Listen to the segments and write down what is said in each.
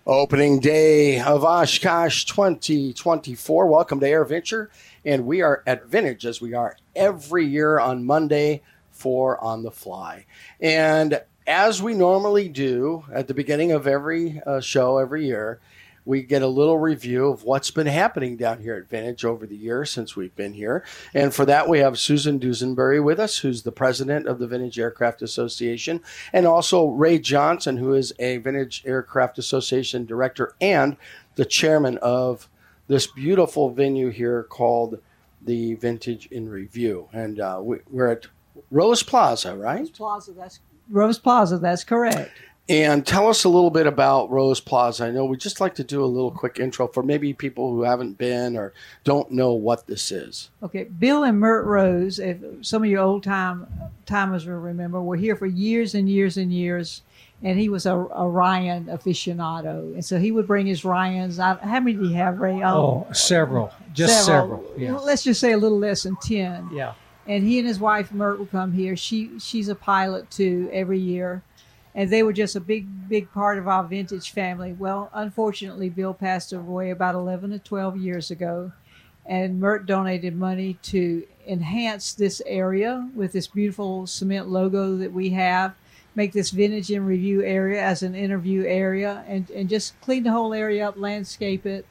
Opening day of Oshkosh 2024. Welcome to AirVenture, and we are at Vintage as we are every year on Monday for On the Fly. And as we normally do at the beginning of every show every year, we get a little review of what's been happening down here at Vintage over the years since we've been here. And for that, we have Susan Dusenberry with us, who's the president of the Vintage Aircraft Association, and also Ray Johnson, who is a Vintage Aircraft Association director and the chairman of this beautiful venue here called the Vintage in Review. And we're at Rose Plaza, right? Rose Plaza, that's correct. And tell us a little bit about Rose Plaza. I know we just like to do a little quick intro for maybe people who haven't been or don't know what this is. Okay, Bill and Mert Rose, if some of your old timers will remember, were here for years and years and years, and he was a Ryan aficionado. And so he would bring his Ryans. How many do you have, Ray? Several. Just several. Yeah. Let's just say a little less than 10. Yeah. And he and his wife, Mert, would come here. She's a pilot, too, every year. And they were just a big part of our Vintage family. Well, unfortunately, Bill passed away about 11 to 12 years ago. And Mert donated money to enhance this area with this beautiful cement logo that we have, make this Vintage in Review area as an interview area, and just clean the whole area up, landscape it,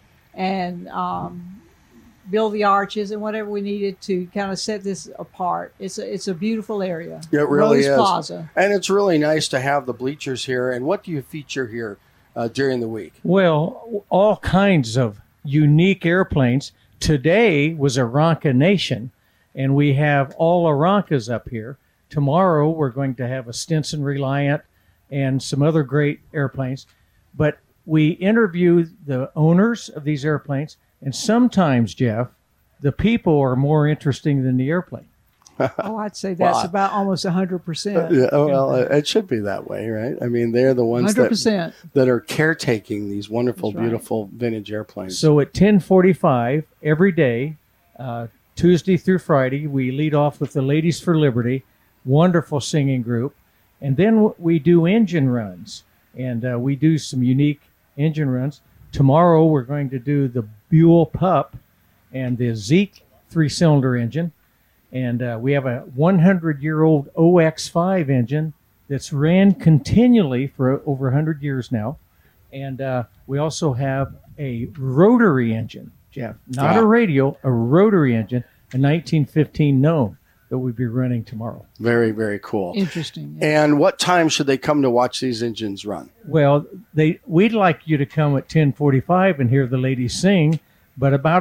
and build the arches and whatever we needed to kind of set this apart. It's a beautiful area. It really is. Rose Plaza. And it's really nice to have the bleachers here. And what do you feature here during the week? Well, all kinds of unique airplanes. Today was Aranca Nation, and we have all Arancas up here. Tomorrow we're going to have a Stinson Reliant and some other great airplanes. But we interview the owners of these airplanes. And sometimes, Jeff, the people are more interesting than the airplane. Oh, I'd say that's about almost 100%. Yeah, well, it should be that way, right? I mean, they're the ones 100%. that are caretaking these wonderful, That's right. beautiful vintage airplanes. So at 10:45 every day, Tuesday through Friday, we lead off with the Ladies for Liberty, wonderful singing group. And then we do engine runs, and we do some unique engine runs. Tomorrow, we're going to do the Buell Pup and the Zeke 3-cylinder engine. And we have a 100-year-old OX5 engine that's ran continually for over 100 years now. And we also have a rotary engine, Jeff. Not a radial, a rotary engine, a 1915 Gnome that we'll be running tomorrow. Very, very cool. Interesting. Yeah. And what time should they come to watch these engines run? Well, we'd like you to come at 10:45 and hear the ladies sing, but about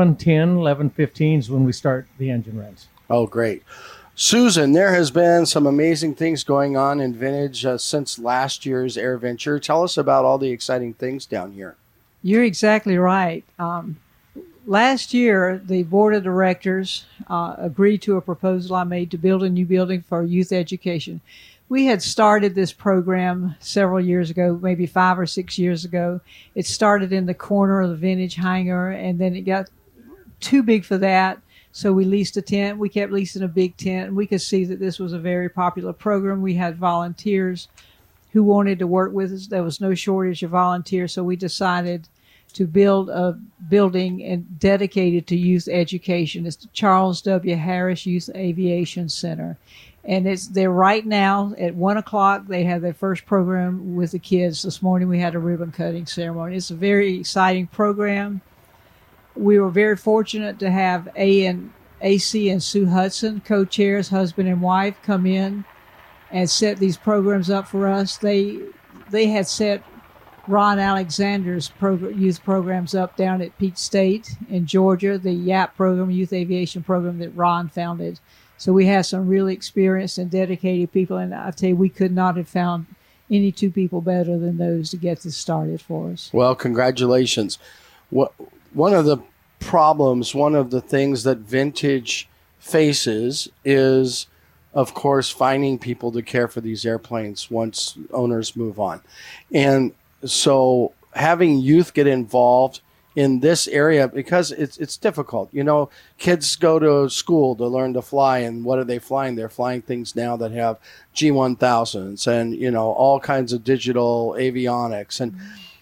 11:15 is when we start the engine runs. Oh, great. Susan, there has been some amazing things going on in Vintage since last year's AirVenture. Tell us about all the exciting things down here. You're exactly right. Last year, the board of directors agreed to a proposal I made to build a new building for youth education. We had started this program several years ago, maybe 5 or 6 years ago. It started in the corner of the Vintage hangar, and then it got too big for that. So we leased a tent. We kept leasing a big tent, and we could see that this was a very popular program. We had volunteers who wanted to work with us. There was no shortage of volunteers, so we decided to build a building and dedicated to youth education. It's the Charles W. Harris Youth Aviation Center. And it's there right now at 1 o'clock. They have their first program with the kids. This morning we had a ribbon cutting ceremony. It's a very exciting program. We were very fortunate to have AC and Sue Hudson, co-chairs, husband and wife, come in and set these programs up for us. They had set Ron Alexander's youth programs up down at Peach State in Georgia, the YAP program, Youth Aviation Program that Ron founded. So we have some really experienced and dedicated people, and I tell you, we could not have found any two people better than those to get this started for us. Well, congratulations. One of the problems, one of the things that Vintage faces is, of course, finding people to care for these airplanes once owners move on. And so having youth get involved in this area, because it's difficult. You know, kids go to school to learn to fly, and what are they flying? They're flying things now that have G1000s and, you know, all kinds of digital avionics. And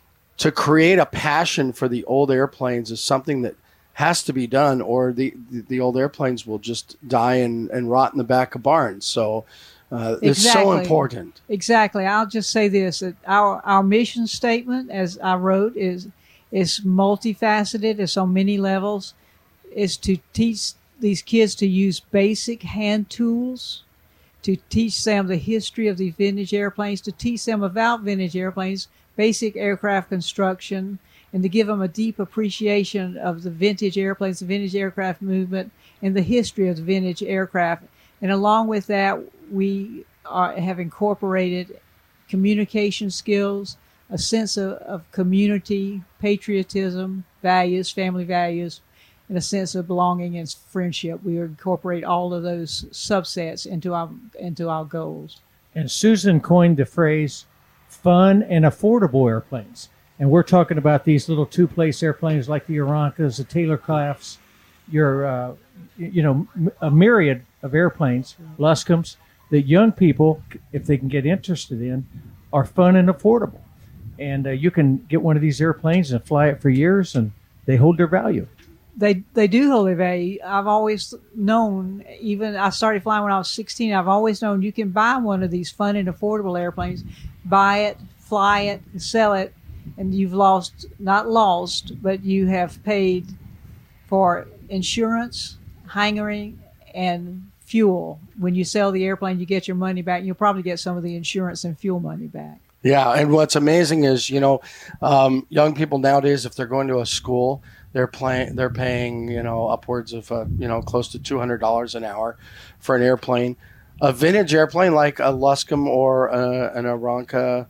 to create a passion for the old airplanes is something that has to be done, or the old airplanes will just die and rot in the back of barns. So it's so important. Exactly. I'll just say this, that our mission statement, as I wrote, is multifaceted. It's on many levels. Is to teach these kids to use basic hand tools, to teach them the history of the vintage airplanes, to teach them about vintage airplanes, basic aircraft construction, and to give them a deep appreciation of the vintage airplanes, the vintage aircraft movement, and the history of the vintage aircraft. And along with that, we have incorporated communication skills, a sense of community, patriotism, values, family values, and a sense of belonging and friendship. We incorporate all of those subsets into our goals. And Susan coined the phrase fun and affordable airplanes. And we're talking about these little two-place airplanes like the Aeroncas, the Taylor Crafts, a myriad of airplanes, Luscombs, that young people, if they can get interested in, are fun and affordable. And you can get one of these airplanes and fly it for years, and they hold their value. They do hold their value. I've always known, even I started flying when I was 16, I've always known you can buy one of these fun and affordable airplanes, buy it, fly it, and sell it, and you've not lost, but you have paid for insurance, hangaring, and fuel. When you sell the airplane, you get your money back. You'll probably get some of the insurance and fuel money back. Yeah, and what's amazing is, young people nowadays, if they're going to a school, they're paying, upwards of, close to $200 an hour for an airplane. A vintage airplane like a Luscombe or an Aeronca,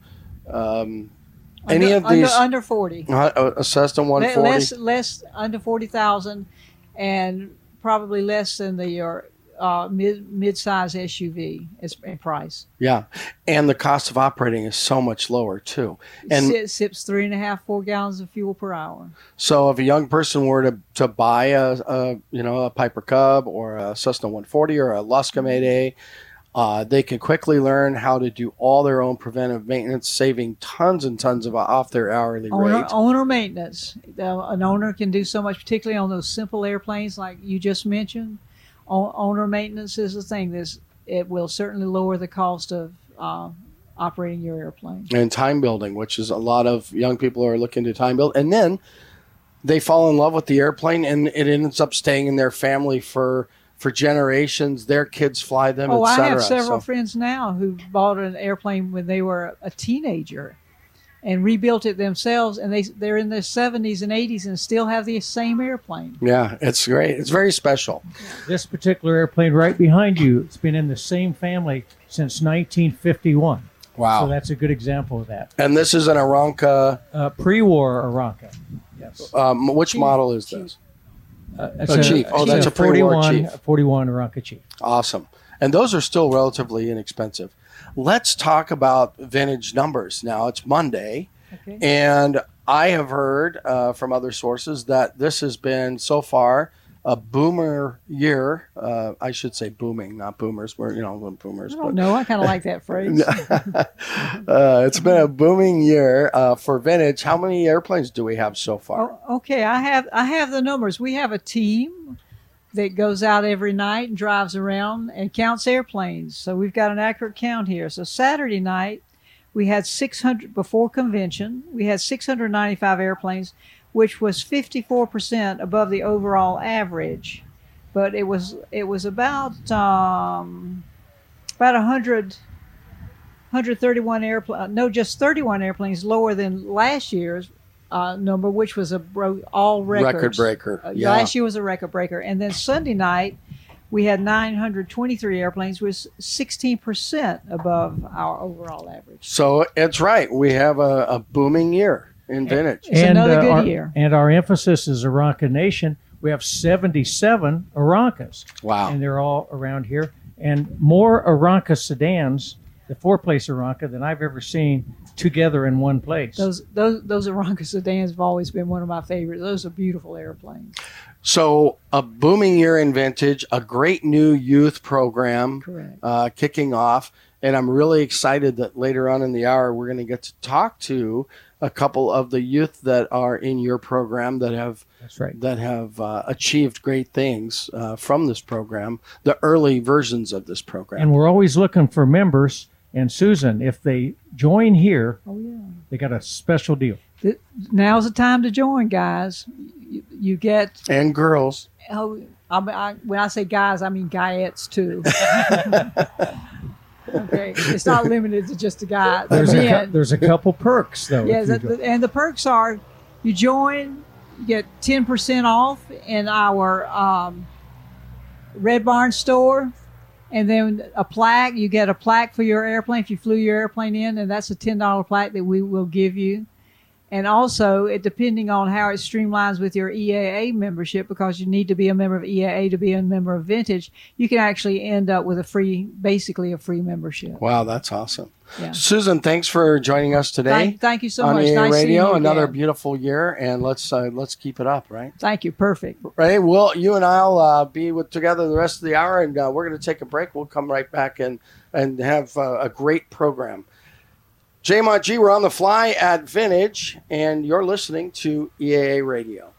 under 40. A Cessna 140. Less under 40,000, and probably less than the mid-size SUV in price. Yeah, and the cost of operating is so much lower too. And it sips 3.5-4 gallons of fuel per hour. So if a young person were to buy a Piper Cub or a Cessna 140 or a Luscombe 8A, they can quickly learn how to do all their own preventive maintenance, saving tons and tons off their hourly rate. Owner maintenance. An owner can do so much, particularly on those simple airplanes like you just mentioned. Owner maintenance is the thing. It will certainly lower the cost of operating your airplane. And time building, which is a lot of young people are looking to time build. And then they fall in love with the airplane, and it ends up staying in their family for generations. Their kids fly them, et cetera. I have several friends now who bought an airplane when they were a teenager and rebuilt it themselves, and they're in their 70s and 80s and still have the same airplane. Yeah, it's great. It's very special. This particular airplane right behind you, it's been in the same family since 1951. Wow. So that's a good example of that. And this is an Aeronca? Pre-war Aeronca, yes. Which model is this? Chief. That's a pre-war Chief. 41 Aeronca Chief. Awesome. And those are still relatively inexpensive. Let's talk about vintage numbers. Now, it's Monday, okay. And I have heard from other sources that this has been, so far, a boomer year. I should say booming, not boomers. We're, boomers. No, I kind of like that phrase. It's been a booming year for vintage. How many airplanes do we have so far? Okay, I have the numbers. We have a team that goes out every night and drives around and counts airplanes. So we've got an accurate count here. So Saturday night, we had 600, before convention, we had 695 airplanes, which was 54% above the overall average. But it was about 131 airplanes, just 31 airplanes lower than last year's number, which was all records. Record breaker. Last year was a record breaker. And then Sunday night, we had 923 airplanes, which was 16% above our overall average. So it's right. We have a booming year in vintage. It's another good year. And our emphasis is Aeronca Nation. We have 77 Aeroncas. Wow. And they're all around here. And more Aeronca sedans, the 4-place Aeronca, than I've ever seen together in one place. Those Aeronca sedans have always been one of my favorites. Those are beautiful airplanes. So a booming year in vintage, a great new youth program kicking off, and I'm really excited that later on in the hour we're going to get to talk to a couple of the youth that are in your program that have That's right. Achieved great things from this program, the early versions of this program. And we're always looking for members. And Susan, if they join here, they got a special deal. Now's the time to join, guys. You get and girls. when I say guys, I mean guyettes too. Okay, it's not limited to just the guys. There's a couple perks though. Yeah, and the perks are you join, you get 10% off in our Red Barn store. And then a plaque, you get a plaque for your airplane if you flew your airplane in, and that's a $10 plaque that we will give you. And also, depending on how it streamlines with your EAA membership, because you need to be a member of EAA to be a member of Vintage, you can actually end up with basically a free membership. Wow, that's awesome. Yeah. Susan, thanks for joining us today. Thank you so on much. EAA Nice Radio. seeing you Another again. beautiful year, and let's keep it up, right? Thank you. Perfect. Right. Well, you and I'll be together the rest of the hour, and we're going to take a break. We'll come right back and have a great program. J-Mont G, we're on the fly at Vintage, and you're listening to EAA Radio.